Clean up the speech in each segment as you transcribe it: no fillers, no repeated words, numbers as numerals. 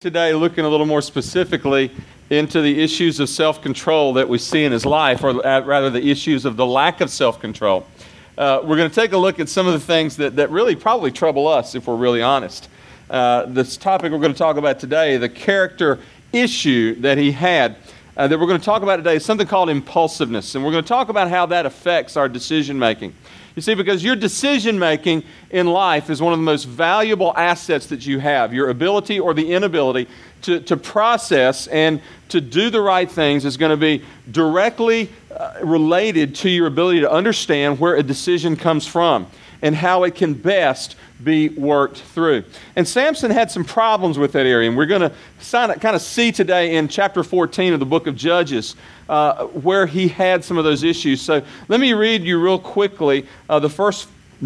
Today, looking a little more specifically into the issues of self-control that we see in his life, or rather the issues of the lack of self-control. We're going to take a look at some of the things that really probably trouble us, if we're really honest. This topic we're going to talk about today, the character issue that he had, that we're going to talk about today is something called impulsiveness. And we're going to talk about how that affects our decision-making. You see, because your decision-making in life is one of the most valuable assets that you have. Your ability or the inability to process and to do the right things is going to be directly related to your ability to understand where a decision comes from and how it can best be worked through. And Samson had some problems with that area, and we're going to kind of see today in chapter 14 of the book of Judges where he had some of those issues. So let me read you real quickly the first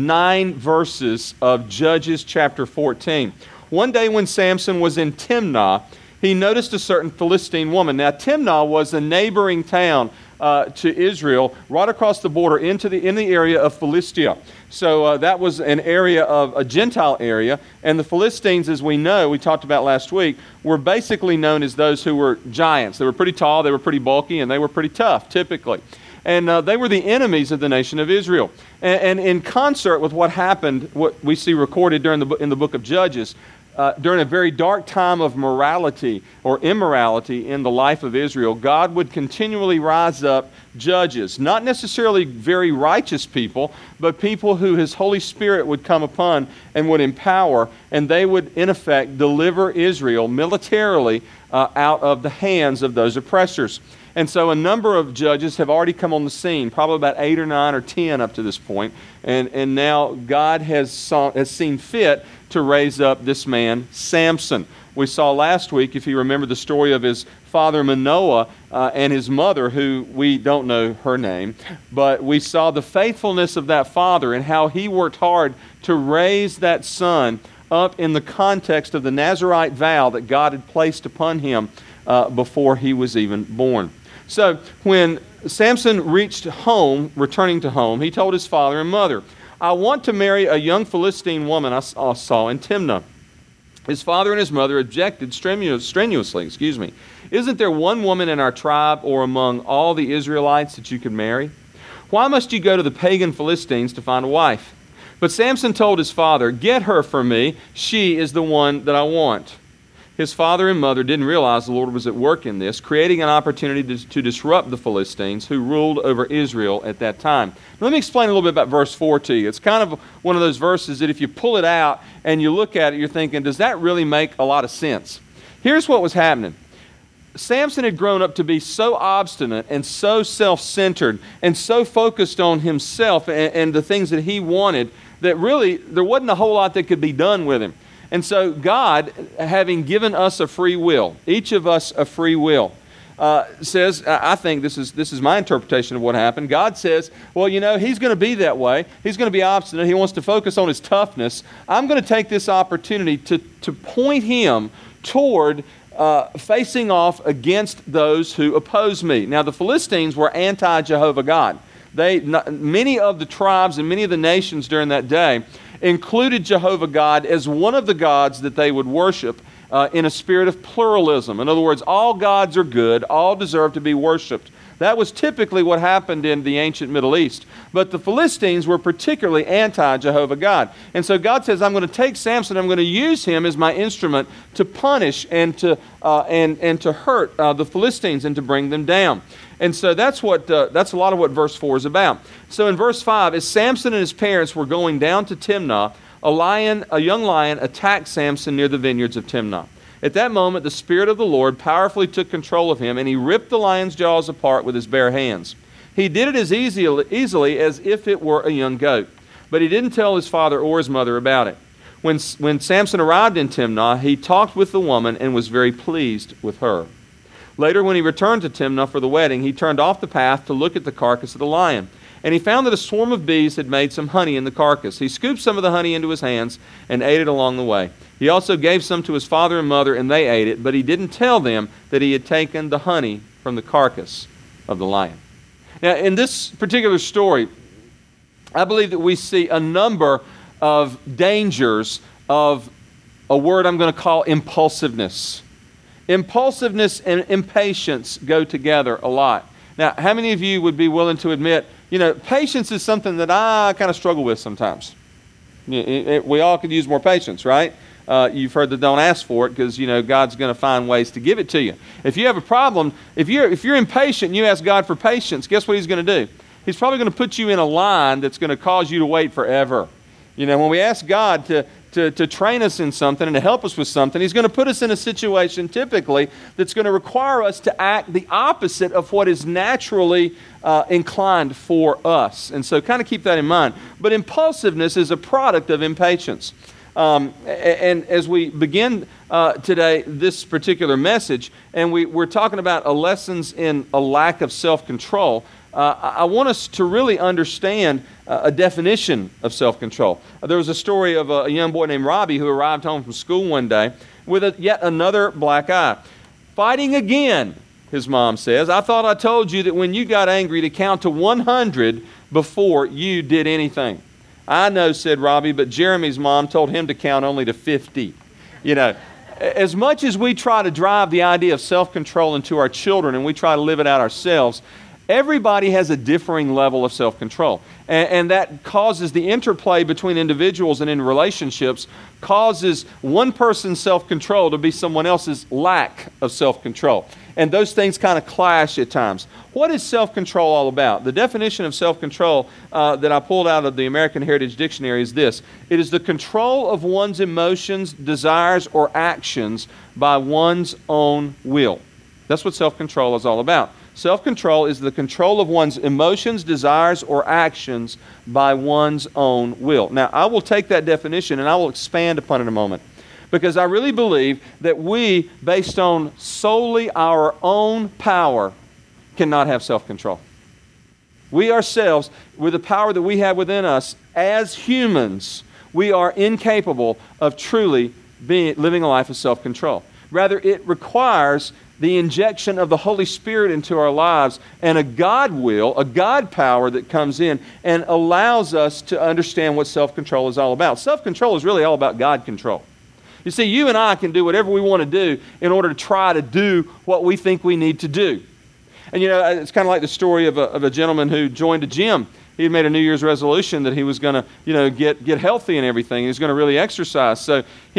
9 verses of Judges chapter 14. One day when Samson was in Timnah, he noticed a certain Philistine woman. Now Timnah was a neighboring town to Israel, right across the border in the area of Philistia. So that was an area of a Gentile area, and the Philistines, as we know, we talked about last week, were basically known as those who were giants. They were pretty tall, they were pretty bulky, and they were pretty tough, typically. And they were the enemies of the nation of Israel. And in concert with what happened, what we see recorded in the book of Judges, during a very dark time of morality or immorality in the life of Israel, God would continually rise up judges, not necessarily very righteous people, but people who His Holy Spirit would come upon and would empower, and they would, in effect, deliver Israel militarily out of the hands of those oppressors. And so a number of judges have already come on the scene, probably about 8 or 9 or 10 up to this point, and now God has seen fit to raise up this man, Samson. We saw last week, if you remember, the story of his father Manoah and his mother, who we don't know her name, but we saw the faithfulness of that father and how he worked hard to raise that son up in the context of the Nazirite vow that God had placed upon him before he was even born. So when Samson reached home, returning to home, he told his father and mother, "I want to marry a young Philistine woman I saw in Timnah." His father and his mother objected strenuously. "Isn't there one woman in our tribe or among all the Israelites that you could marry? Why must you go to the pagan Philistines to find a wife?" But Samson told his father, "Get her for me. She is the one that I want." His father and mother didn't realize the Lord was at work in this, creating an opportunity to disrupt the Philistines who ruled over Israel at that time. Let me explain a little bit about verse 4 to you. It's kind of one of those verses that if you pull it out and you look at it, you're thinking, does that really make a lot of sense? Here's what was happening. Samson had grown up to be so obstinate and so self-centered and so focused on himself and the things that he wanted that really there wasn't a whole lot that could be done with him. And so God, having given us a free will, each of us a free will, says, I think this is my interpretation of what happened. God says, well, he's going to be that way. He's going to be obstinate. He wants to focus on his toughness. I'm going to take this opportunity to point him toward facing off against those who oppose me. Now, the Philistines were anti-Jehovah God. Many of the tribes and many of the nations during that day included Jehovah God as one of the gods that they would worship in a spirit of pluralism. In other words, all gods are good, all deserve to be worshipped. That was typically what happened in the ancient Middle East. But the Philistines were particularly anti-Jehovah God. And so God says, I'm going to take Samson, I'm going to use him as my instrument to punish and to hurt the Philistines and to bring them down. And so that's a lot of what verse 4 is about. So in verse 5, as Samson and his parents were going down to Timnah, a young lion attacked Samson near the vineyards of Timnah. At that moment, the Spirit of the Lord powerfully took control of him, and he ripped the lion's jaws apart with his bare hands. He did it as easily as if it were a young goat, but he didn't tell his father or his mother about it. When Samson arrived in Timnah, he talked with the woman and was very pleased with her. Later, when he returned to Timnah for the wedding, he turned off the path to look at the carcass of the lion. And he found that a swarm of bees had made some honey in the carcass. He scooped some of the honey into his hands and ate it along the way. He also gave some to his father and mother, and they ate it, but he didn't tell them that he had taken the honey from the carcass of the lion. Now, in this particular story, I believe that we see a number of dangers of a word I'm going to call impulsiveness. Impulsiveness and impatience go together a lot. Now, how many of you would be willing to admit, patience is something that I kind of struggle with sometimes? We all could use more patience, right? You've heard the don't ask for it because, God's going to find ways to give it to you. If you have a problem, if you're impatient and you ask God for patience, guess what He's going to do? He's probably going to put you in a line that's going to cause you to wait forever. When we ask God to train us in something and to help us with something, He's going to put us in a situation typically that's going to require us to act the opposite of what is naturally inclined for us. And so kind of keep that in mind. But impulsiveness is a product of impatience. And as we begin today this particular message, and we're talking about lessons in a lack of self-control, I want us to really understand a definition of self-control. There was a story of a young boy named Robbie who arrived home from school one day with yet another black eye. "Fighting again," his mom says. "I thought I told you that when you got angry to count to 100 before you did anything." "I know," said Robbie, "but Jeremy's mom told him to count only to 50. As much as we try to drive the idea of self-control into our children and we try to live it out ourselves, everybody has a differing level of self-control. And that causes the interplay between individuals and in relationships, causes one person's self-control to be someone else's lack of self-control. And those things kind of clash at times. What is self-control all about? The definition of self-control that I pulled out of the American Heritage Dictionary is this: it is the control of one's emotions, desires, or actions by one's own will. That's what self-control is all about. Self-control is the control of one's emotions, desires, or actions by one's own will. Now, I will take that definition and I will expand upon it in a moment, because I really believe that we, based on solely our own power, cannot have self-control. We ourselves, with the power that we have within us as humans, we are incapable of truly living a life of self-control. Rather, it requires the injection of the Holy Spirit into our lives and a God will, a God power that comes in and allows us to understand what self-control is all about. Self-control is really all about God control. You see, you and I can do whatever we want to do in order to try to do what we think we need to do. And it's kind of like the story of a gentleman who joined a gym. He had made a New Year's resolution that he was going to, get healthy and everything. He was going to really exercise. So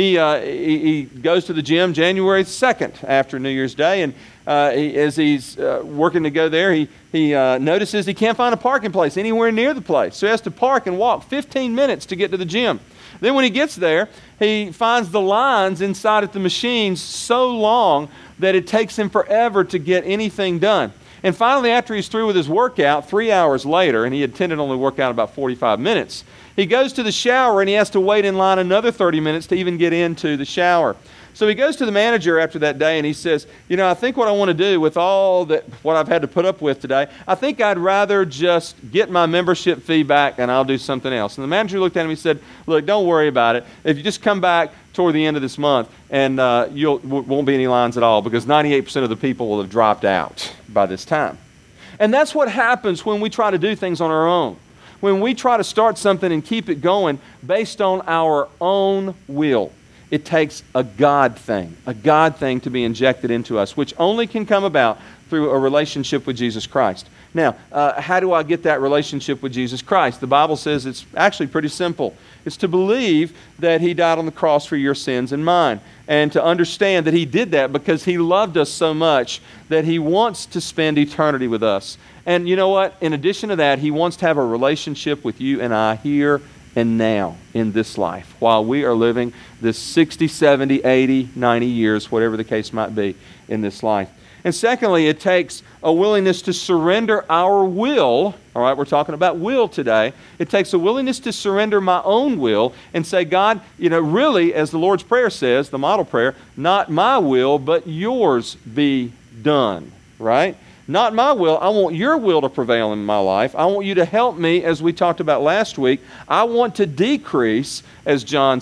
he goes to the gym January 2nd after New Year's Day, and as he's working to go there, he notices he can't find a parking place anywhere near the place. So he has to park and walk 15 minutes to get to the gym. Then when he gets there, he finds the lines inside at the machines so long that it takes him forever to get anything done. And finally, after he's through with his workout, 3 hours later, and he intended only work out about 45 minutes, he goes to the shower and he has to wait in line another 30 minutes to even get into the shower. So he goes to the manager after that day and he says, I think what I want to do with what I've had to put up with today, I think I'd rather just get my membership fee back and I'll do something else. And the manager looked at him and he said, look, don't worry about it. If you just come back toward the end of this month and won't be any lines at all, because 98% of the people will have dropped out by this time. And that's what happens when we try to do things on our own. When we try to start something and keep it going based on our own will. It takes a God thing to be injected into us, which only can come about through a relationship with Jesus Christ. Now, how do I get that relationship with Jesus Christ? The Bible says it's actually pretty simple. It's to believe that He died on the cross for your sins and mine, and to understand that He did that because He loved us so much that He wants to spend eternity with us. And you know what? In addition to that, He wants to have a relationship with you and I here and now in this life, while we are living this 60, 70, 80, 90 years, whatever the case might be in this life. And secondly, it takes a willingness to surrender our will. All right, we're talking about will today. It takes a willingness to surrender my own will and say, God, really, as the Lord's Prayer says, the model prayer, not my will, but yours be done, right? Not my will. I want your will to prevail in my life. I want you to help me, as we talked about last week. I want to decrease, as John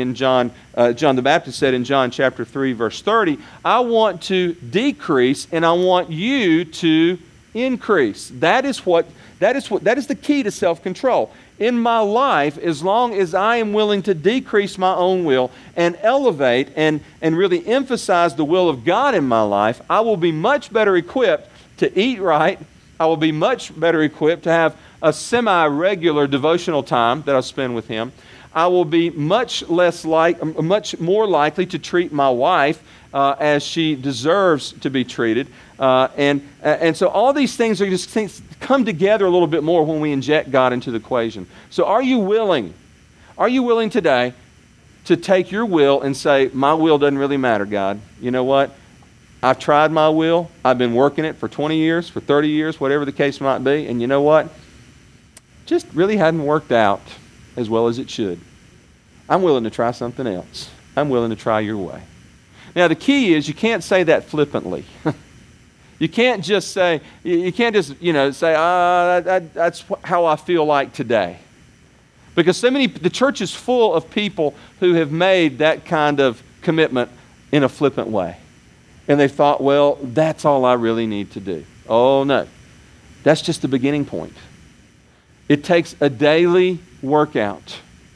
the Baptist said in John chapter 3, verse 30. I want to decrease, and I want you to increase. That is the key to self-control. In my life, as long as I am willing to decrease my own will and elevate and really emphasize the will of God in my life, I will be much better equipped to eat right. I will be much better equipped to have a semi-regular devotional time that I spend with Him. I will be much more likely to treat my wife as she deserves to be treated. And so all these things are just things come together a little bit more when we inject God into the equation. So are you willing today to take your will and say, my will doesn't really matter, God. You know what? I've tried my will. I've been working it for 20 years, for 30 years, whatever the case might be. And you know what? Just really hadn't worked out as well as it should. I'm willing to try something else. I'm willing to try your way. Now, the key is you can't say that flippantly. You can't just say, that's how I feel like today. Because the church is full of people who have made that kind of commitment in a flippant way. And they thought, well, that's all I really need to do. Oh, no. That's just the beginning point. It takes a daily workout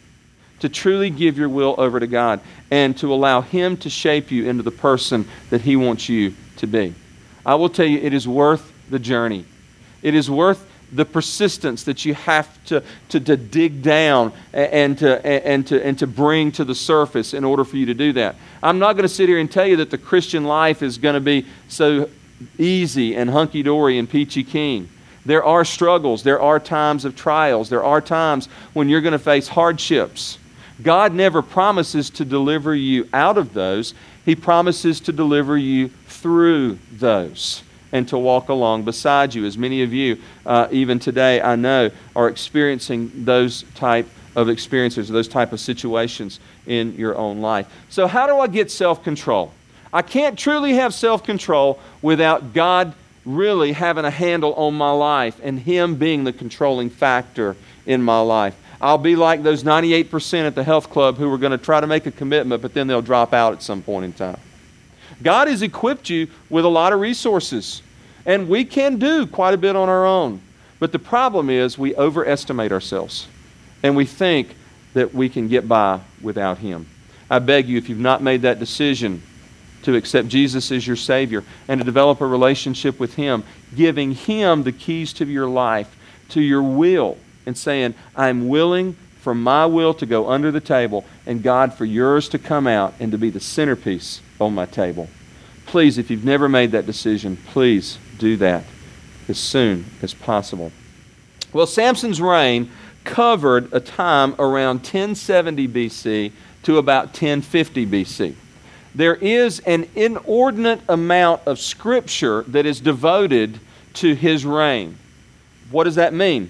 to truly give your will over to God and to allow Him to shape you into the person that He wants you to be. I will tell you, it is worth the journey. It is worth the persistence that you have to dig down and to bring to the surface in order for you to do that. I'm not going to sit here and tell you that the Christian life is going to be so easy and hunky-dory and peachy keen. There are struggles. There are times of trials. There are times when you're going to face hardships. God never promises to deliver you out of those. He promises to deliver you through those and to walk along beside you. As many of you, even today, I know, are experiencing those type of experiences, those type of situations in your own life. So how do I get self-control? I can't truly have self-control without God really having a handle on my life and Him being the controlling factor in my life. I'll be like those 98% at the health club who are going to try to make a commitment, but then they'll drop out at some point in time. God has equipped you with a lot of resources, and we can do quite a bit on our own. But the problem is we overestimate ourselves, and we think that we can get by without Him. I beg you, if you've not made that decision to accept Jesus as your Savior and to develop a relationship with Him, giving Him the keys to your life, to your will, and saying, I'm willing for my will to go under the table and God for yours to come out and to be the centerpiece on my table. Please, if you've never made that decision, please do that as soon as possible. Well, Samson's reign covered a time around 1070 BC to about 1050 BC. There is an inordinate amount of Scripture that is devoted to his reign. What does that mean?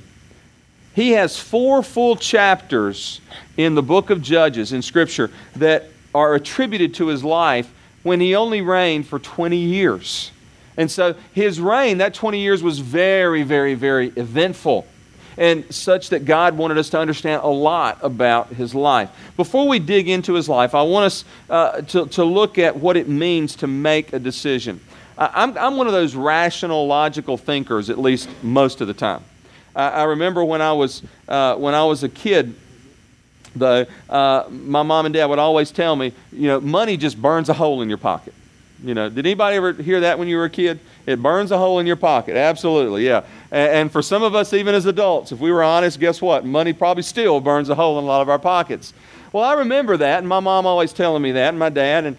He has 4 full chapters in the book of Judges in Scripture that are attributed to his life when he only reigned for 20 years. And so his reign, that 20 years, was very, very, very eventful, and such that God wanted us to understand a lot about his life. Before we dig into his life, I want us to look at what it means to make a decision. I'm one of those rational, logical thinkers, at least most of the time. I remember when I was a kid, though, my mom and dad would always tell me, money just burns a hole in your pocket. Did anybody ever hear that when you were a kid? It burns a hole in your pocket. Absolutely, yeah. And for some of us, even as adults, if we were honest, guess what? Money probably still burns a hole in a lot of our pockets. Well, I remember that, and my mom always telling me that, and my dad.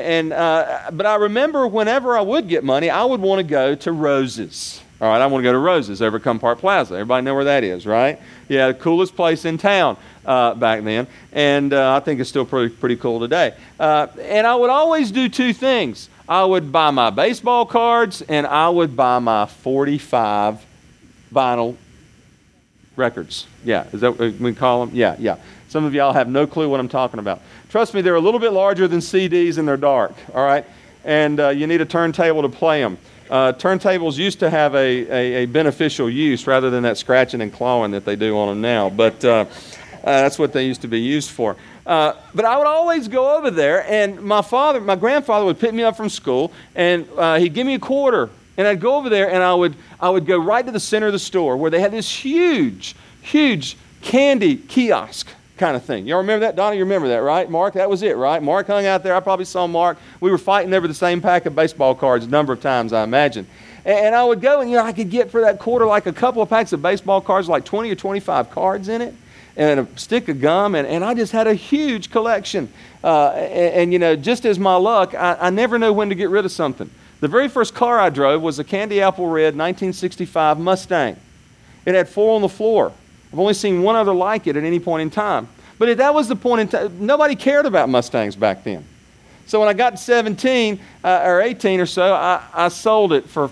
But I remember whenever I would get money, I would want to go to Rose's. All right, I want to go to Rose's over at Compart Plaza. Everybody know where that is, right? Yeah, the coolest place in town back then. And I think it's still pretty cool today. And I would always do 2 things. I would buy my baseball cards, and I would buy my 45 vinyl records. Yeah, is that what we call them? Yeah. Some of y'all have no clue what I'm talking about. Trust me, they're a little bit larger than CDs, and they're dark, all right? And you need a turntable to play them. Turntables used to have a beneficial use rather than that scratching and clawing that they do on them now, but that's what they used to be used for. But I would always go over there, and my grandfather would pick me up from school, and he'd give me a quarter And I'd go over there and I would go right to the center of the store where they had this huge candy kiosk kind of thing. Y'all remember that? Donna, you remember that, right? Mark, that was it, right? Mark hung out there. I probably saw Mark. We were fighting over the same pack of baseball cards a number of times, I imagine. And I would go and, I could get for that quarter like a couple of packs of baseball cards, like 20 or 25 cards in it, and a stick of gum, and I just had a huge collection. Just as my luck, I never know when to get rid of something. The very first car I drove was a candy apple red 1965 Mustang. It had 4 on the floor. I've only seen one other like it at any point in time. But that was the point in time. Nobody cared about Mustangs back then. So when I got to 17 or 18 or so, I sold it for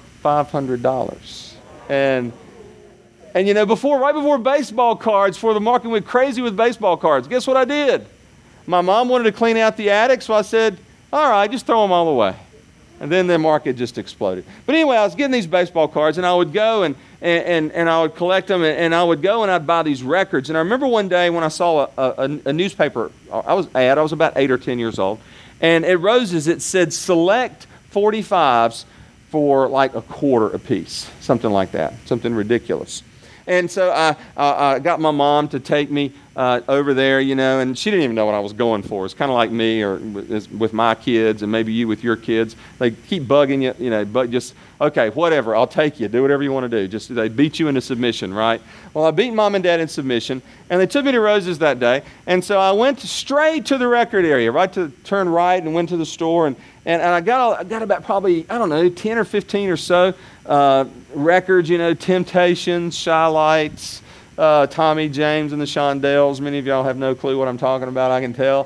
$500. And right before baseball cards, before the market went crazy with baseball cards, guess what I did? My mom wanted to clean out the attic, so I said, all right, just throw them all away. And then the market just exploded. But anyway, I was getting these baseball cards, and I would go and I would collect them, and I would go and I'd buy these records. And I remember one day when I saw a newspaper, I was about 8 or 10 years old, and at Rose's it said select 45s for like a quarter a piece, something like that, something ridiculous. And so I got my mom to take me over there, and she didn't even know what I was going for. It's kind of like me or with my kids and maybe you with your kids. They keep bugging you, but just, okay, whatever, I'll take you. Do whatever you want to do. Just they beat you into submission, right? Well, I beat Mom and Dad in submission, and they took me to Rose's that day. And so I went straight to the record area, turn right and went to the store, and I got about probably, 10 or 15 or so records, Temptations, Shy Lights, Tommy James and the Shondells. Many of y'all have no clue what I'm talking about, I can tell.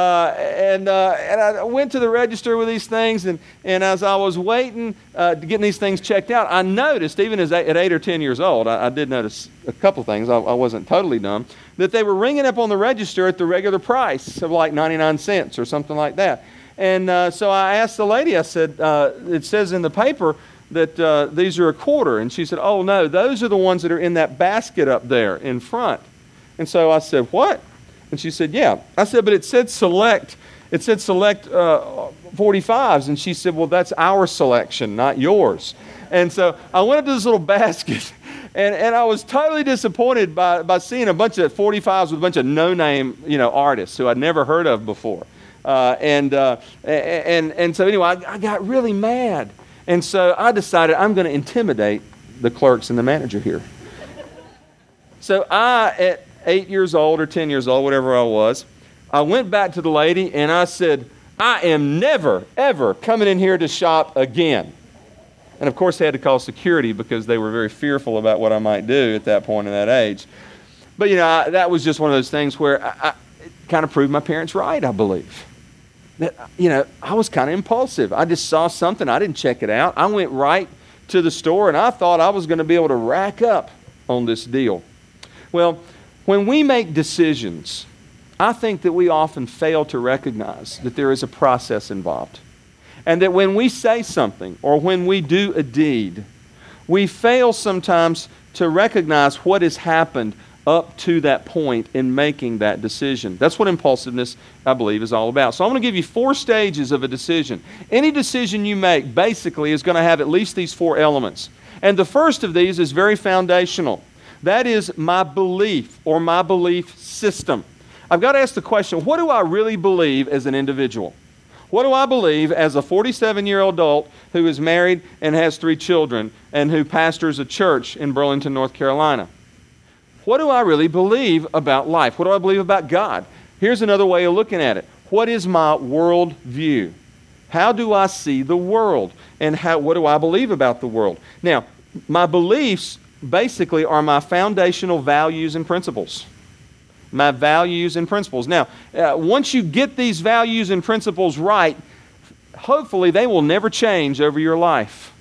And I went to the register with these things, and as I was waiting to get these things checked out, I noticed, even at 8 or 10 years old, I did notice a couple things. I wasn't totally dumb, that they were ringing up on the register at the regular price of like 99 cents or something like that. And so I asked the lady, I said, it says in the paper that these are a quarter. And she said, oh, no, those are the ones that are in that basket up there in front. And so I said, what? And she said, yeah. I said, but it said select 45s. And she said, well, that's our selection, not yours. And so I went up to this little basket, and I was totally disappointed by seeing a bunch of 45s with a bunch of no-name, artists who I'd never heard of before. And so anyway, I got really mad. And so I decided I'm going to intimidate the clerks and the manager here. So at 8 years old or 10 years old, whatever I was, I went back to the lady and I said, I am never, ever coming in here to shop again. And of course, they had to call security because they were very fearful about what I might do at that point in that age. But, that was just one of those things where I kind of proved my parents right, I believe. That, I was kind of impulsive. I just saw something. I didn't check it out. I went right to the store, and I thought I was going to be able to rack up on this deal. Well, when we make decisions, I think that we often fail to recognize that there is a process involved. And that when we say something or when we do a deed, we fail sometimes to recognize what has happened up to that point in making that decision. That's what impulsiveness, I believe, is all about. So I'm going to give you 4 stages of a decision. Any decision you make basically is going to have at least these 4 elements. And the first of these is very foundational. That is my belief or my belief system. I've got to ask the question, what do I really believe as an individual? What do I believe as a 47-year-old adult who is married and has 3 children and who pastors a church in Burlington, North Carolina? What do I really believe about life? What do I believe about God? Here's another way of looking at it. What is my world view? How do I see the world? And what do I believe about the world? Now, my beliefs basically are my foundational values and principles. My values and principles. Now, once you get these values and principles right, hopefully they will never change over your life.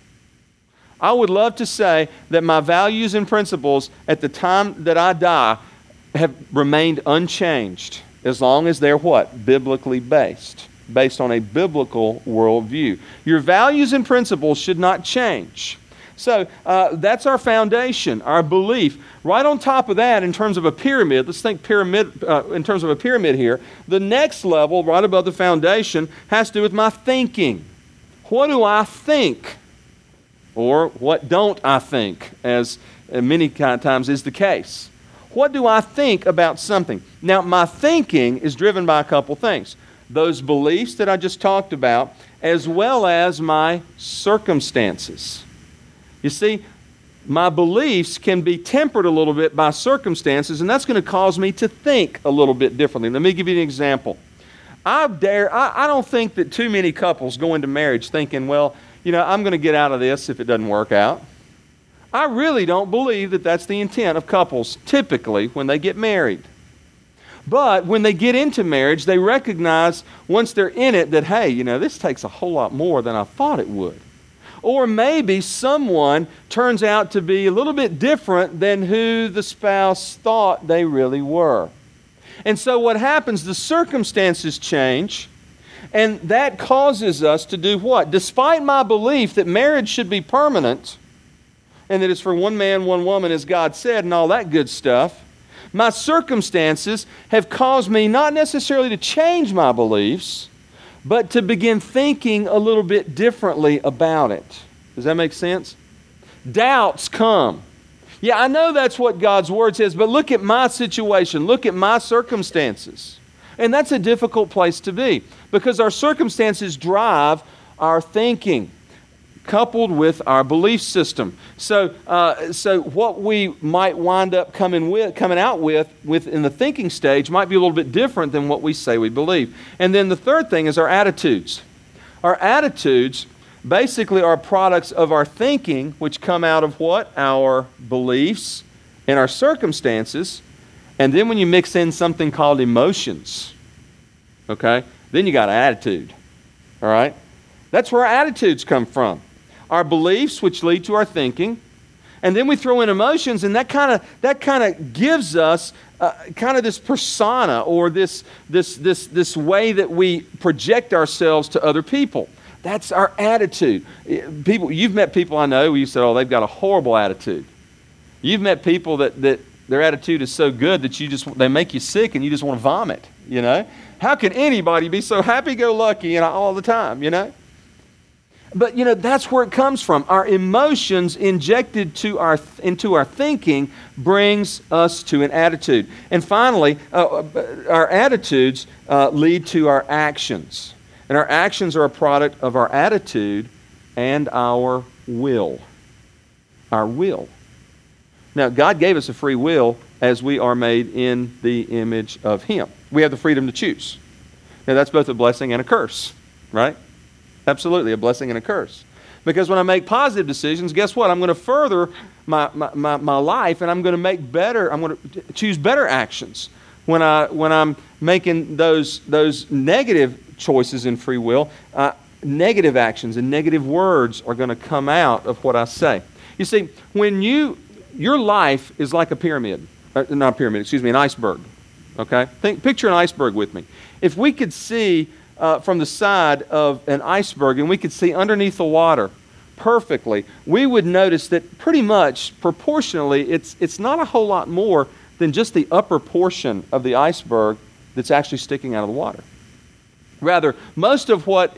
I would love to say that my values and principles at the time that I die have remained unchanged as long as they're what? Biblically based on a biblical worldview. Your values and principles should not change. So that's our foundation, our belief. Right on top of that, in terms of a pyramid, let's think pyramid in terms of a pyramid here. The next level, right above the foundation, has to do with my thinking. What do I think? Or what don't I think, as many times is the case. What do I think about something? Now, my thinking is driven by a couple things. Those beliefs that I just talked about, as well as my circumstances. You see, my beliefs can be tempered a little bit by circumstances, and that's going to cause me to think a little bit differently. Let me give you an example. I don't think that too many couples go into marriage thinking, well, I'm going to get out of this if it doesn't work out. I really don't believe that that's the intent of couples typically when they get married. But when they get into marriage, they recognize once they're in it that, hey, this takes a whole lot more than I thought it would. Or maybe someone turns out to be a little bit different than who the spouse thought they really were. And so what happens, the circumstances change, and that causes us to do what? Despite my belief that marriage should be permanent, and that it's for one man, one woman, as God said, and all that good stuff, my circumstances have caused me not necessarily to change my beliefs, but to begin thinking a little bit differently about it. Does that make sense? Doubts come. Yeah, I know that's what God's Word says, but look at my situation. Look at my circumstances. And that's a difficult place to be because our circumstances drive our thinking, coupled with our belief system. So what we might wind up coming out with in the thinking stage might be a little bit different than what we say we believe. And then the third thing is our attitudes. Our attitudes basically are products of our thinking, which come out of what? Our beliefs and our circumstances. And then when you mix in something called emotions, okay, then you got an attitude. All right? That's where our attitudes come from. Our beliefs, which lead to our thinking, and then we throw in emotions, and that kind of gives us kind of this persona or this way that we project ourselves to other people. That's our attitude. You've met people I know where you said, "Oh, they've got a horrible attitude." You've met people that their attitude is so good that they make you sick and you just want to vomit. How can anybody be so happy-go-lucky all the time? But, that's where it comes from. Our emotions injected into our thinking brings us to an attitude. And finally, our attitudes lead to our actions. And our actions are a product of our attitude and our will. Our will. Now, God gave us a free will as we are made in the image of Him. We have the freedom to choose. Now, that's both a blessing and a curse, right? Absolutely, a blessing and a curse. Because when I make positive decisions, guess what? I'm going to further my life, and I'm going to choose better actions. When I'm making those negative choices in free will, negative actions and negative words are going to come out of what I say. You see, when your life is like a pyramid, an iceberg. Okay? Picture an iceberg with me. If we could see from the side of an iceberg and we could see underneath the water perfectly, we would notice that pretty much proportionally it's not a whole lot more than just the upper portion of the iceberg that's actually sticking out of the water. Rather, most of what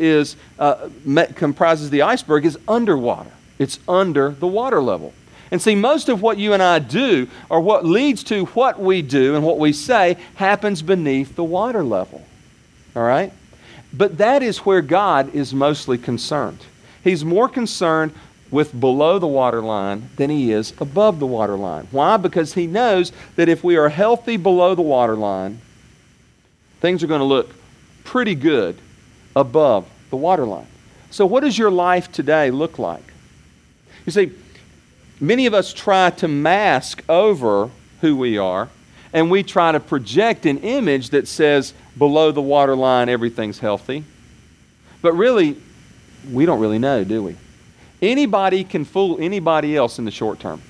comprises the iceberg is underwater. It's under the water level. And see, most of what you and I do, or what leads to what we do and what we say, happens beneath the water level. All right? But that is where God is mostly concerned. He's more concerned with below the waterline than He is above the waterline. Why? Because He knows that if we are healthy below the waterline, things are going to look pretty good above the waterline. So what does your life today look like? You see, many of us try to mask over who we are, and we try to project an image that says below the waterline everything's healthy. But really, we don't really know, do we? Anybody can fool anybody else in the short term.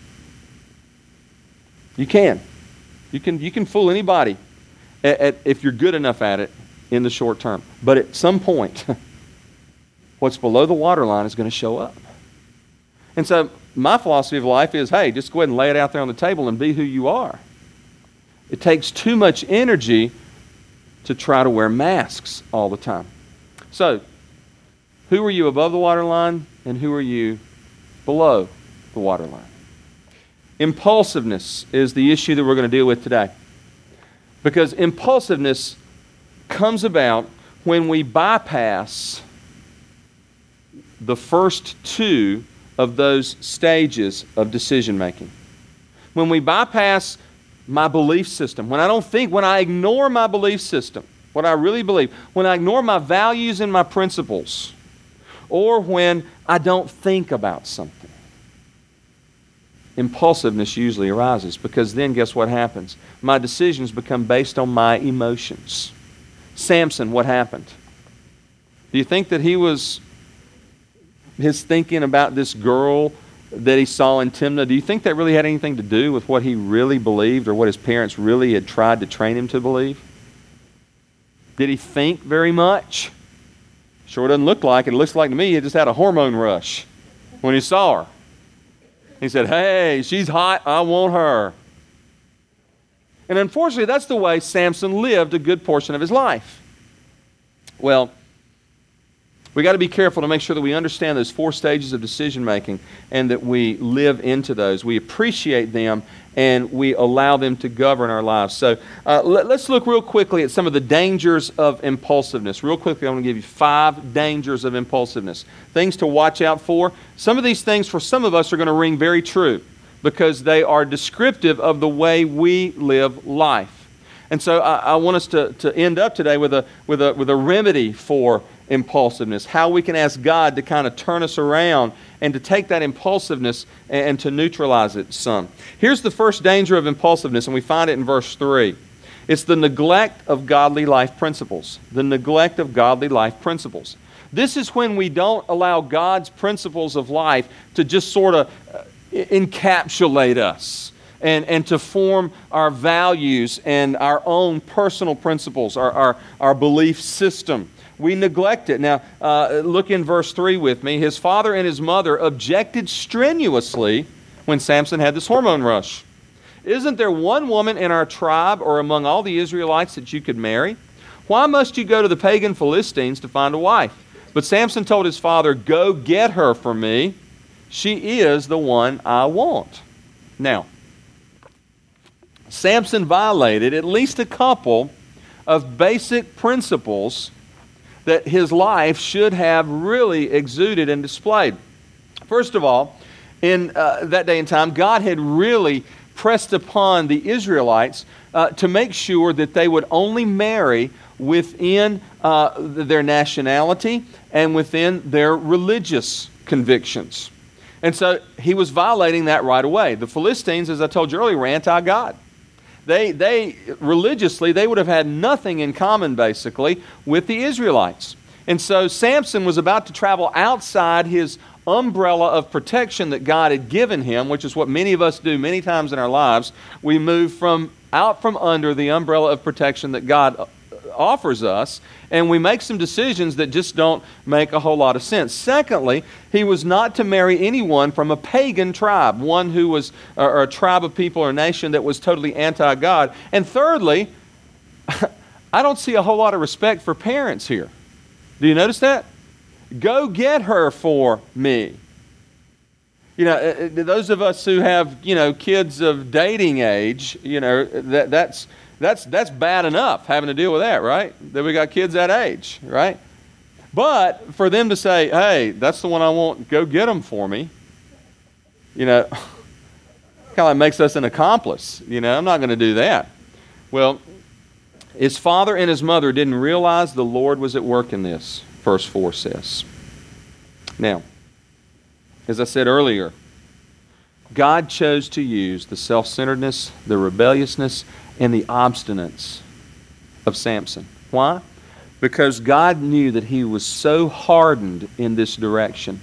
You can. You can fool anybody if you're good enough at it in the short term. But at some point, what's below the waterline is going to show up. And so my philosophy of life is, hey, just go ahead and lay it out there on the table and be who you are. It takes too much energy to try to wear masks all the time. So, who are you above the waterline and who are you below the waterline. Impulsiveness is the issue that we're going to deal with today. Because impulsiveness comes about when we bypass the first two of those stages of decision making. When we bypass my belief system, when I ignore my belief system, what I really believe, when I ignore my values and my principles, or when I don't think about something, impulsiveness usually arises, because then guess what happens? My decisions become based on my emotions. Samson, what happened? Do you think that his thinking about this girl that he saw in Timnah, do you think that really had anything to do with what he really believed or what his parents really had tried to train him to believe? Did he think very much? Sure doesn't look like it. It looks like to me he just had a hormone rush when he saw her. He said, hey, she's hot, I want her. And unfortunately, that's the way Samson lived a good portion of his life. Well, we got to be careful to make sure that we understand those four stages of decision making and that we live into those. We appreciate them and we allow them to govern our lives. So let's look real quickly at some of the dangers of impulsiveness. Real quickly, I'm going to give you 5 dangers of impulsiveness. Things to watch out for. Some of these things for some of us are going to ring very true because they are descriptive of the way we live life. And so I want us to end up today with a remedy for impulsiveness, how we can ask God to kind of turn us around and to take that impulsiveness and to neutralize it some. Here's the first danger of impulsiveness, and we find it in verse 3. It's the neglect of godly life principles. The neglect of godly life principles. This is when we don't allow God's principles of life to just sort of encapsulate us and to form our values and our own personal principles, our belief system. We neglect it. Now, look in verse 3 with me. His father and his mother objected strenuously when Samson had this hormone rush. Isn't there one woman in our tribe or among all the Israelites that you could marry? Why must you go to the pagan Philistines to find a wife? But Samson told his father, go get her for me. She is the one I want. Now, Samson violated at least a couple of basic principles that his life should have really exuded and displayed. First of all, in that day and time, God had really pressed upon the Israelites to make sure that they would only marry within their nationality and within their religious convictions. And so he was violating that right away. The Philistines, as I told you earlier, were anti-God. They religiously, they would have had nothing in common, basically, with the Israelites. And so Samson was about to travel outside his umbrella of protection that God had given him, which is what many of us do many times in our lives. We move out from under the umbrella of protection that God offers us, and we make some decisions that just don't make a whole lot of sense. Secondly, he was not to marry anyone from a pagan tribe, one who was, or a tribe of people or nation that was totally anti-God. And thirdly, I don't see a whole lot of respect for parents here. Do you notice that? Go get her for me. You know, those of us who have, kids of dating age, that's bad enough having to deal with that, right? That we got kids that age, right? But for them to say, hey, that's the one I want, go get them for me, kind of like makes us an accomplice. I'm not going to do that. Well, his father and his mother didn't realize the Lord was at work in this, verse 4 says. Now, as I said earlier, God chose to use the self-centeredness, the rebelliousness, and the obstinance of Samson. Why? Because God knew that he was so hardened in this direction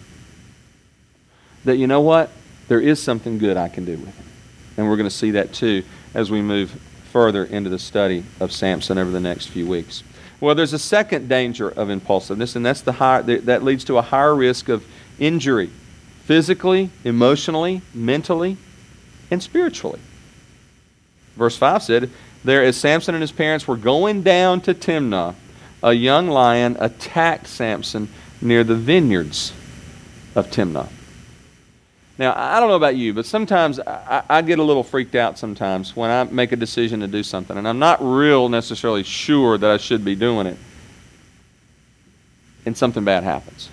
that, you know what? There is something good I can do with him. And we're going to see that too as we move further into the study of Samson over the next few weeks. Well, there's a second danger of impulsiveness, and that's that leads to a higher risk of injury, physically, emotionally, mentally, and spiritually. Verse 5 said, there as Samson and his parents were going down to Timnah, a young lion attacked Samson near the vineyards of Timnah. Now, I don't know about you, but sometimes I get a little freaked out sometimes when I make a decision to do something, and I'm not real necessarily sure that I should be doing it, and something bad happens.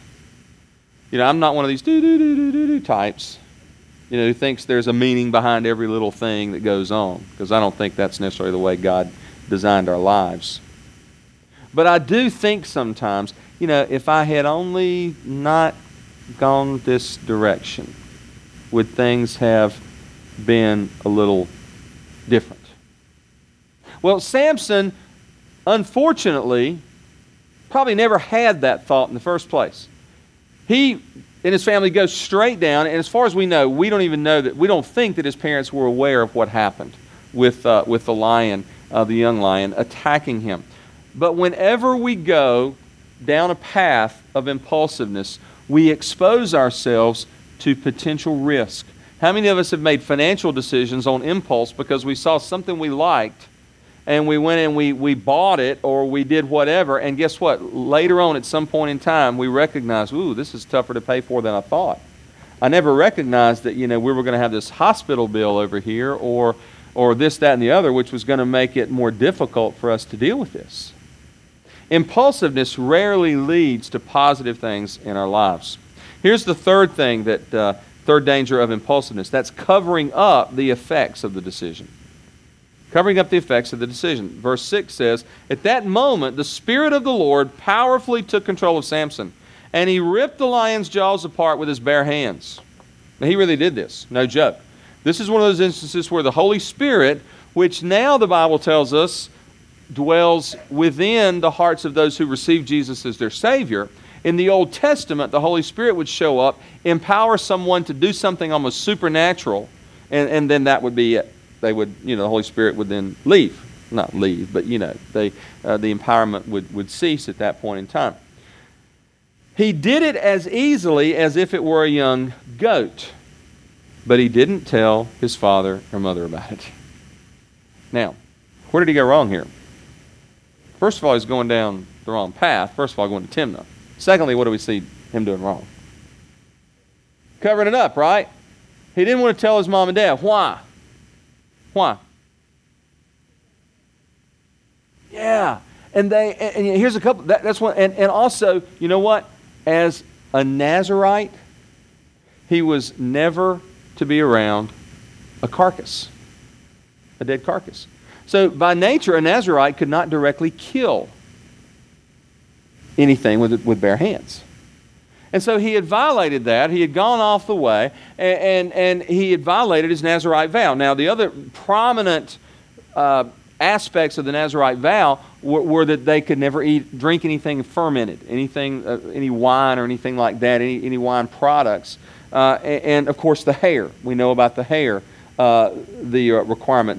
I'm not one of these do-do-do-do-do types, who thinks there's a meaning behind every little thing that goes on, because I don't think that's necessarily the way God designed our lives. But I do think sometimes, if I had only not gone this direction, would things have been a little different? Well, Samson, unfortunately, probably never had that thought in the first place. He and his family go straight down, and as far as we know, we don't think that his parents were aware of what happened with the lion, the young lion, attacking him. But whenever we go down a path of impulsiveness, we expose ourselves to potential risk. How many of us have made financial decisions on impulse because we saw something we liked and we went and we bought it or we did whatever, and guess what? Later on at some point in time we recognized, ooh, this is tougher to pay for than I thought. I never recognized that we were going to have this hospital bill over here or this, that, and the other, which was going to make it more difficult for us to deal with this. Impulsiveness rarely leads to positive things in our lives. Here's the third thing third danger of impulsiveness. That's covering up the effects of the decision. Covering up the effects of the decision. Verse 6 says, "At that moment, the Spirit of the Lord powerfully took control of Samson, and he ripped the lion's jaws apart with his bare hands." Now, he really did this. No joke. This is one of those instances where the Holy Spirit, which now the Bible tells us dwells within the hearts of those who receive Jesus as their Savior. In the Old Testament, the Holy Spirit would show up, empower someone to do something almost supernatural, and then that would be it. They would, the Holy Spirit would then leave. Not leave, but, the empowerment would cease at that point in time. He did it as easily as if it were a young goat, but he didn't tell his father or mother about it. Now, where did he go wrong here? First of all, he's going down the wrong path. First of all, going to Timnah. Secondly, what do we see him doing wrong? Covering it up, right? He didn't want to tell his mom and dad. Why? Why? Yeah. And here's a couple. That's one. And also, you know what? As a Nazirite, he was never to be around a carcass, a dead carcass. So by nature, a Nazirite could not directly kill anything with bare hands. And so he had violated that. He had gone off the way, and he had violated his Nazirite vow. Now, the other prominent aspects of the Nazirite vow were that they could never drink anything fermented, any wine or anything like that, any wine products. And of course, the hair. We know about the hair, the requirement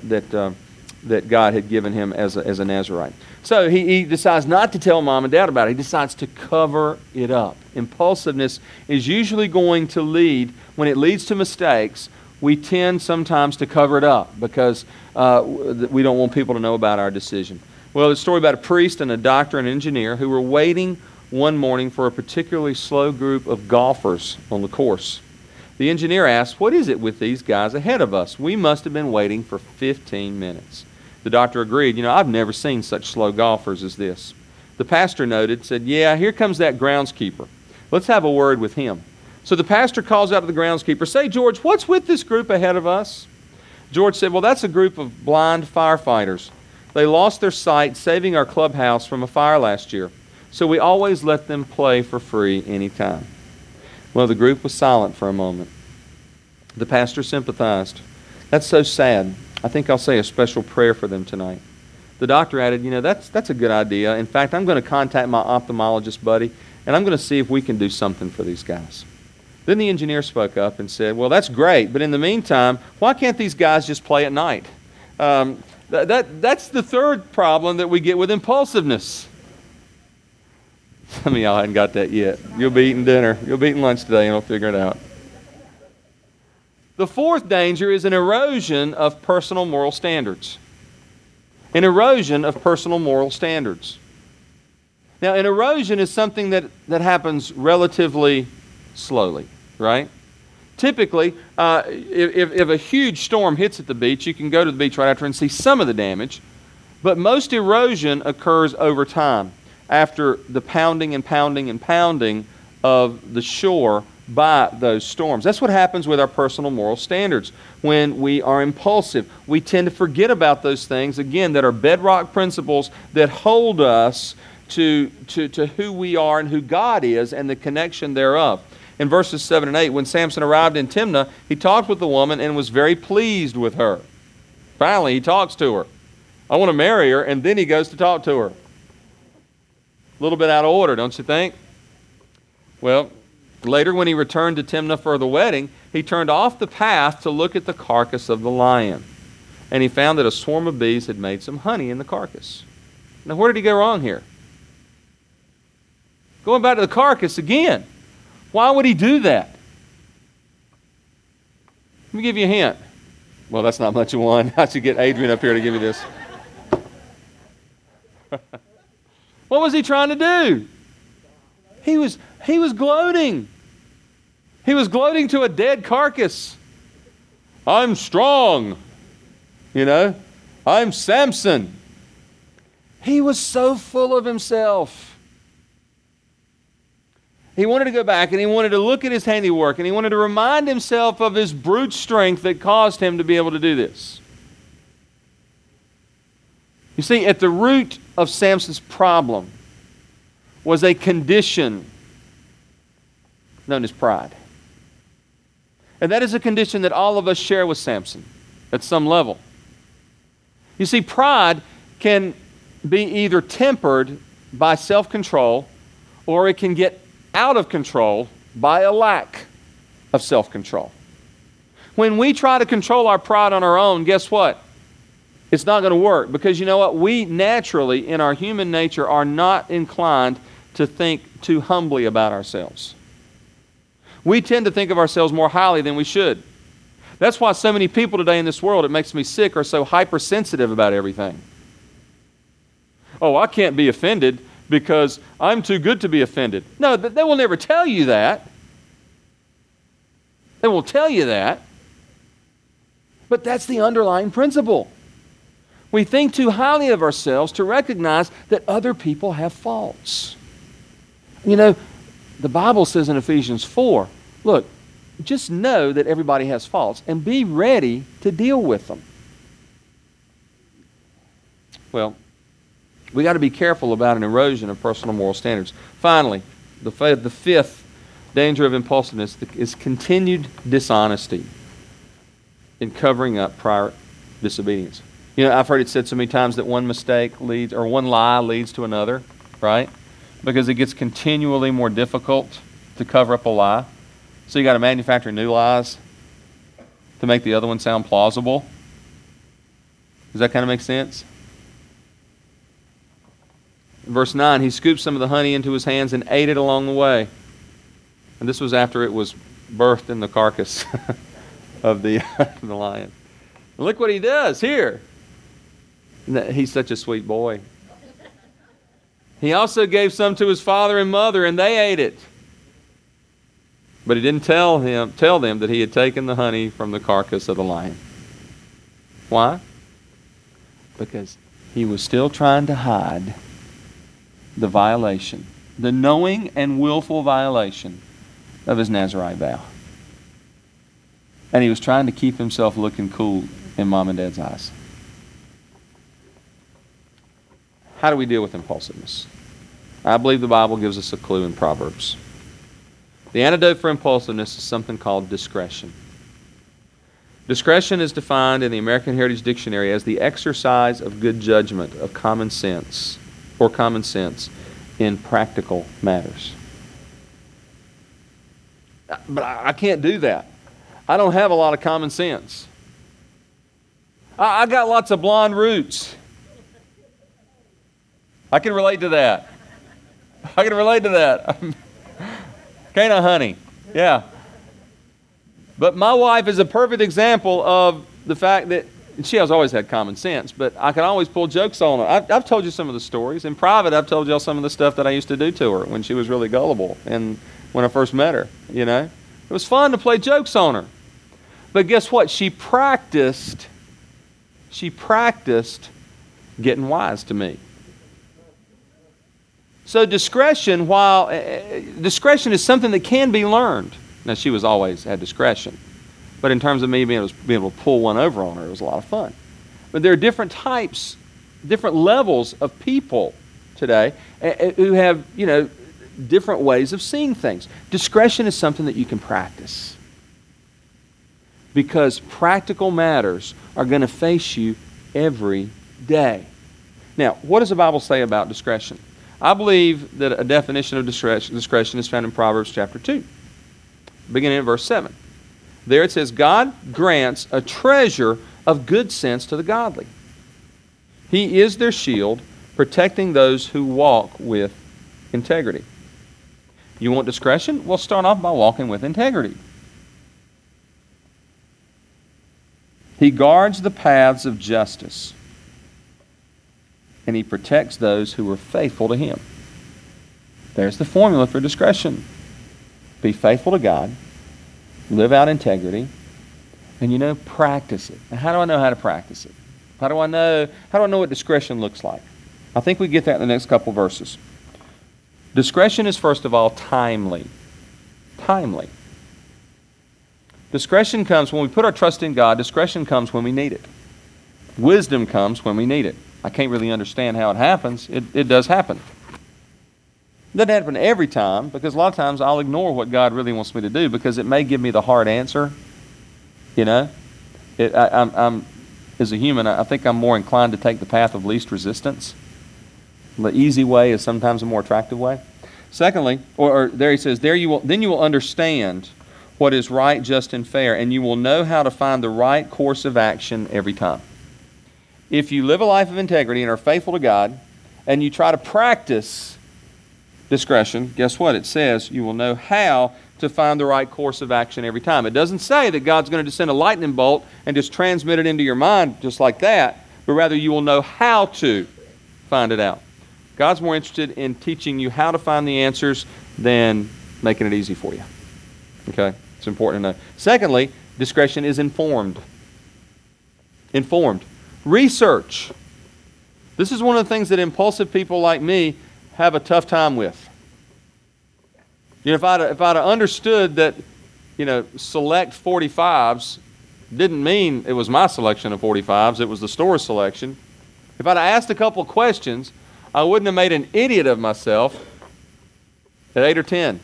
that God had given him as a Nazirite. So he decides not to tell mom and dad about it. He decides to cover it up. Impulsiveness is usually going to lead, when it leads to mistakes, we tend sometimes to cover it up because we don't want people to know about our decision. Well, it's a story about a priest and a doctor and an engineer who were waiting one morning for a particularly slow group of golfers on the course. The engineer asked, "What is it with these guys ahead of us? We must have been waiting for 15 minutes. The doctor agreed, "I've never seen such slow golfers as this." The pastor said, "Yeah, here comes that groundskeeper. Let's have a word with him." So the pastor calls out to the groundskeeper, "Say, George, what's with this group ahead of us?" George said, "Well, that's a group of blind firefighters. They lost their sight saving our clubhouse from a fire last year. So we always let them play for free anytime." Well, the group was silent for a moment. The pastor sympathized. "That's so sad. I think I'll say a special prayer for them tonight." The doctor added, that's a good idea. In fact, I'm going to contact my ophthalmologist buddy, and I'm going to see if we can do something for these guys." Then the engineer spoke up and said, "Well, that's great, but in the meantime, why can't these guys just play at night?" That's the third problem that we get with impulsiveness. Some of y'all hadn't got that yet. You'll be eating dinner. You'll be eating lunch today, and we'll figure it out. The fourth danger is an erosion of personal moral standards. An erosion of personal moral standards. Now, an erosion is something that happens relatively slowly, right? Typically, if a huge storm hits at the beach, you can go to the beach right after and see some of the damage. But most erosion occurs over time after the pounding and pounding and pounding of the shore by those storms. That's what happens with our personal moral standards. When we are impulsive, we tend to forget about those things, again, that are bedrock principles that hold us to who we are and who God is and the connection thereof. In verses 7 and 8, when Samson arrived in Timnah, he talked with the woman and was very pleased with her. Finally, he talks to her. I want to marry her, and then he goes to talk to her. A little bit out of order, don't you think? Well, later when he returned to Timnah for the wedding, he turned off the path to look at the carcass of the lion. And he found that a swarm of bees had made some honey in the carcass. Now, where did he go wrong here? Going back to the carcass again. Why would he do that? Let me give you a hint. Well, that's not much of one. I should get Adrian up here to give me this. What was he trying to do? He was gloating. He was gloating to a dead carcass. I'm strong. I'm Samson. He was so full of himself. He wanted to go back and he wanted to look at his handiwork and he wanted to remind himself of his brute strength that caused him to be able to do this. You see, at the root of Samson's problem was a condition known as pride. And that is a condition that all of us share with Samson at some level. You see, pride can be either tempered by self-control or it can get out of control by a lack of self-control. When we try to control our pride on our own, guess what? It's not going to work, because you know what? We naturally, in our human nature, are not inclined to think too humbly about ourselves. We tend to think of ourselves more highly than we should. That's why so many people today in this world, it makes me sick, are so hypersensitive about everything. Oh, I can't be offended because I'm too good to be offended. No, they will never tell you that. They won't tell you that. But that's the underlying principle. We think too highly of ourselves to recognize that other people have faults. The Bible says in Ephesians 4, look, just know that everybody has faults and be ready to deal with them. Well, we got to be careful about an erosion of personal moral standards. Finally, the fifth danger of impulsiveness is continued dishonesty in covering up prior disobedience. I've heard it said so many times that one lie leads to another, right? Because it gets continually more difficult to cover up a lie. So you got to manufacture new lies to make the other one sound plausible. Does that kind of make sense? Verse 9, he scooped some of the honey into his hands and ate it along the way. And this was after it was birthed in the carcass of the lion. And look what he does here. He's such a sweet boy. He also gave some to his father and mother, and they ate it. But he didn't tell them that he had taken the honey from the carcass of the lion. Why? Because he was still trying to hide the violation, the knowing and willful violation of his Nazirite vow. And he was trying to keep himself looking cool in mom and dad's eyes. How do we deal with impulsiveness? I believe the Bible gives us a clue in Proverbs. The antidote for impulsiveness is something called discretion. Discretion is defined in the American Heritage Dictionary as the exercise of good judgment, of common sense in practical matters. But I can't do that. I don't have a lot of common sense. I got lots of blonde roots. I can relate to that. Can't I, honey? Yeah. But my wife is a perfect example of the fact that she has always had common sense, but I can always pull jokes on her. I've told you some of the stories. In private, I've told y'all some of the stuff that I used to do to her when she was really gullible and when I first met her, It was fun to play jokes on her. But guess what? She practiced getting wise to me. So discretion is something that can be learned. Now, she was always had discretion. But in terms of me being able to pull one over on her, it was a lot of fun. But there are different types, different levels of people today who have, different ways of seeing things. Discretion is something that you can practice. Because practical matters are going to face you every day. Now, what does the Bible say about discretion? I believe that a definition of discretion is found in Proverbs chapter 2, beginning at verse 7. There it says, God grants a treasure of good sense to the godly. He is their shield, protecting those who walk with integrity. You want discretion? Well, start off by walking with integrity. He guards the paths of justice, and he protects those who are faithful to him. There's the formula for discretion. Be faithful to God, live out integrity, and practice it. Now, how do I know how to practice it? How do I know what discretion looks like? I think we get that in the next couple verses. Discretion is, first of all, timely. Timely. Discretion comes when we put our trust in God. Discretion comes when we need it. Wisdom comes when we need it. I can't really understand how it happens. It does happen. It doesn't happen every time, because a lot of times I'll ignore what God really wants me to do because it may give me the hard answer. I'm as a human, I think I'm more inclined to take the path of least resistance. The easy way is sometimes a more attractive way. Secondly, or there he says, then you will understand what is right, just, and fair, and you will know how to find the right course of action every time. If you live a life of integrity and are faithful to God, and you try to practice discretion, guess what? It says you will know how to find the right course of action every time. It doesn't say that God's going to descend a lightning bolt and just transmit it into your mind just like that, but rather you will know how to find it out. God's more interested in teaching you how to find the answers than making it easy for you. Okay? It's important to know. Secondly, discretion is informed. Informed. Research. This is one of the things that impulsive people like me have a tough time with. If I'd understood that, select 45s didn't mean it was my selection of 45s, it was the store's selection. If I'd asked a couple of questions, I wouldn't have made an idiot of myself at 8 or 10.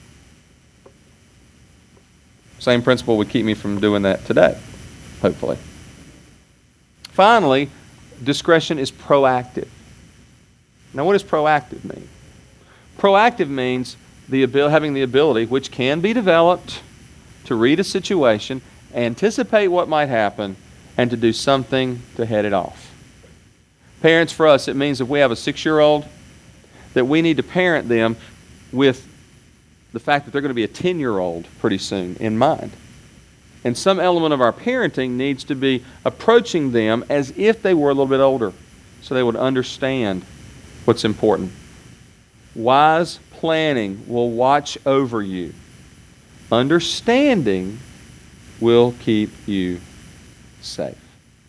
Same principle would keep me from doing that today, hopefully. Finally, discretion is proactive. Now, what does proactive mean? Proactive means having the ability, which can be developed, to read a situation, anticipate what might happen, and to do something to head it off. Parents, for us, it means if we have a 6-year-old, that we need to parent them with the fact that they're going to be a 10-year-old pretty soon in mind. And some element of our parenting needs to be approaching them as if they were a little bit older, so they would understand what's important. Wise planning will watch over you. Understanding will keep you safe.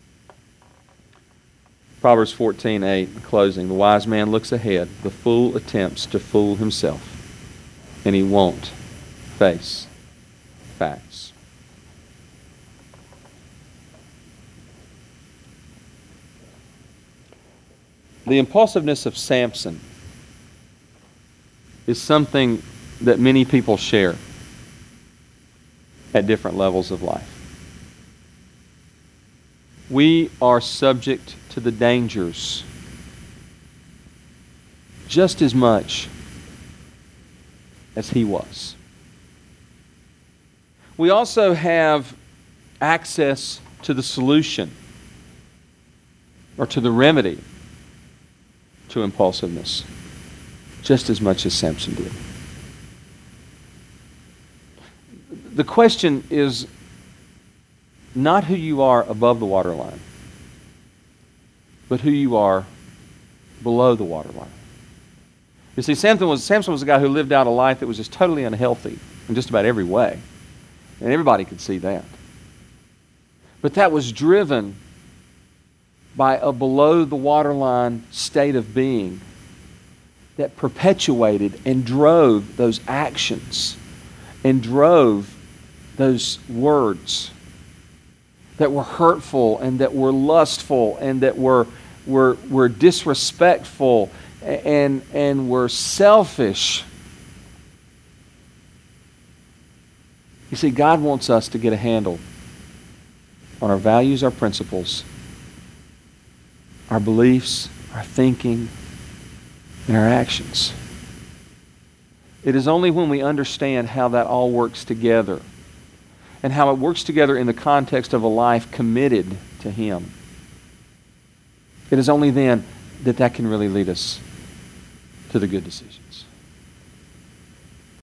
Proverbs 14:8, in closing, the wise man looks ahead, the fool attempts to fool himself, and he won't face facts. The impulsiveness of Samson is something that many people share at different levels of life. We are subject to the dangers just as much as he was. We also have access to the solution or to the remedy to impulsiveness just as much as Samson did. The question is not who you are above the waterline, but who you are below the waterline. You see, Samson was a guy who lived out a life that was just totally unhealthy in just about every way. And everybody could see that. But that was driven by a below the waterline state of being that perpetuated and drove those actions and drove those words that were hurtful and that were lustful and that were disrespectful and were selfish. You see, God wants us to get a handle on our values, our principles, our beliefs, our thinking, and our actions. It is only when we understand how that all works together and how it works together in the context of a life committed to Him. It is only then that that can really lead us to the good decisions.